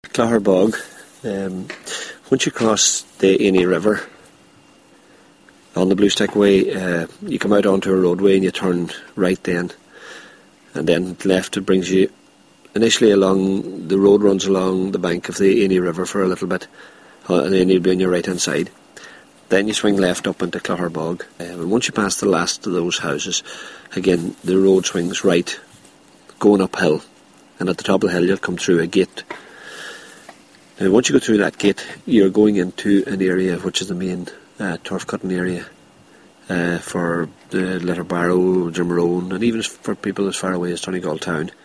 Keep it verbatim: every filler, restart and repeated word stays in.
Clogher Bog. Um, once you cross the Any River on the Blue Stick Way, uh, you come out onto a roadway and you turn right then, and then left. It brings you initially along, the road runs along the bank of the Eny River for a little bit, uh, and then you'll be on your right hand side. Then you swing left up into Clogher Bog, uh, and once you pass the last of those houses, again the road swings right, going uphill, and at the top of the hill you'll come through a gate. Now once you go through that gate, you're going into an area which is the main uh, turf cutting area uh, for the Letterbarrow, Drumroan, and even for people as far away as Donegal town.